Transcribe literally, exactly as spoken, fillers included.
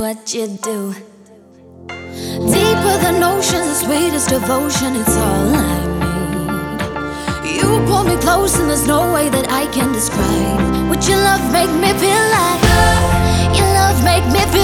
what you do. Deeper than oceans, the sweetest devotion, it's all I need. You pull me close and there's no way that I can describe what your love make me feel like. Your love make me feel